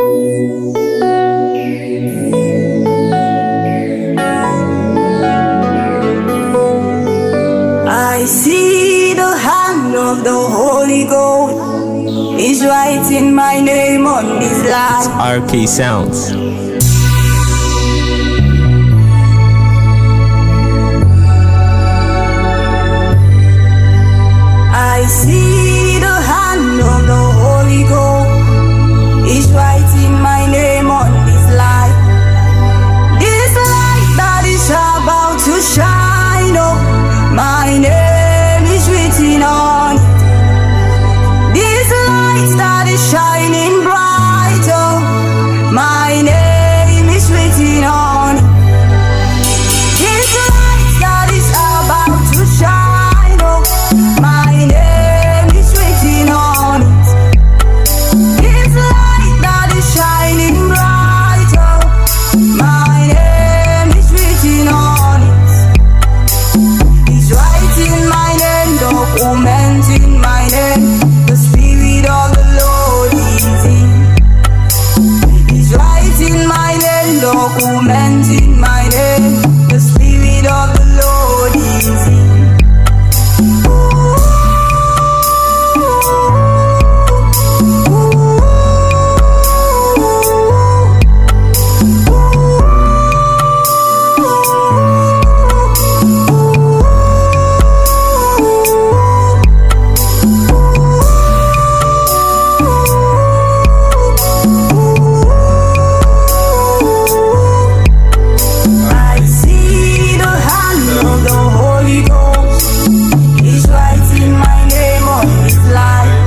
I see the hand of the Holy Ghost is writing my name on this life. RK Sounds. I see the hand of the Holy Ghost is writing my name on this light. This light that is about to shine, oh, my name is written on it. This light that is shining bright, oh, my name is written on it. This light that is about to shine, oh, my name is written on it. This light that is shining bright, oh, my name is written on it. He's writing my name, documenting my name. The Spirit of the Lord is in. He's writing my name, documenting my name. The Spirit of the Lord is in. I see the hand of the Holy Ghost is writing my name on his life.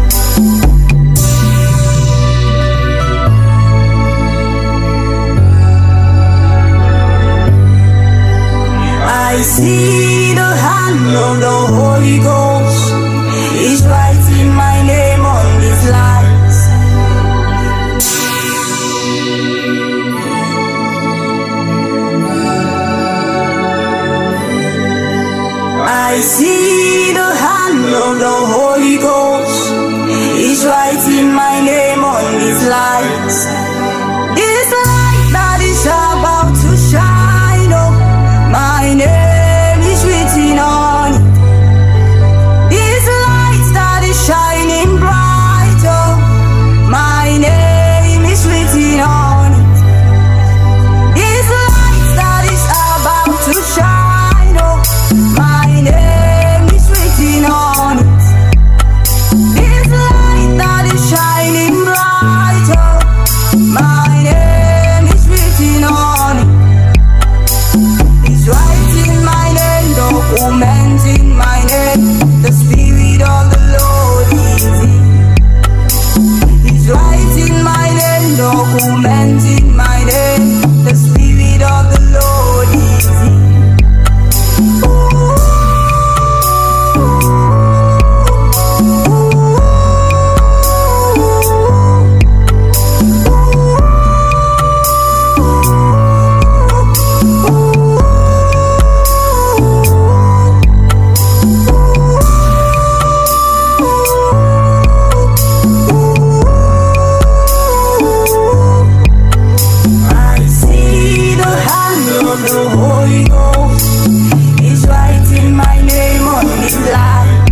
I see the hand of the Holy Ghost is writing my name on his life. I see the hand of the Holy Ghost is writing my name on these lights. This light that is about to shine, oh, my name is written on it. This light that is shining bright, oh, my name is written on it. This light that is about to shine, oh, my name is written on it. This light that is shining bright, oh, my name is written on it. He's writing my name, documenting my name. The Spirit of the Lord is in. He's writing my name, documenting my name. The Spirit of the Lord is in. I see the hand of the Holy Ghost is writing my name on his life.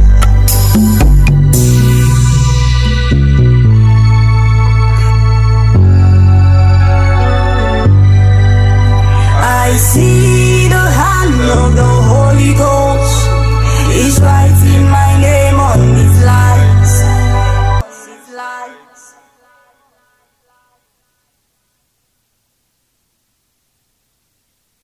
I see the hand of the Holy Ghost is writing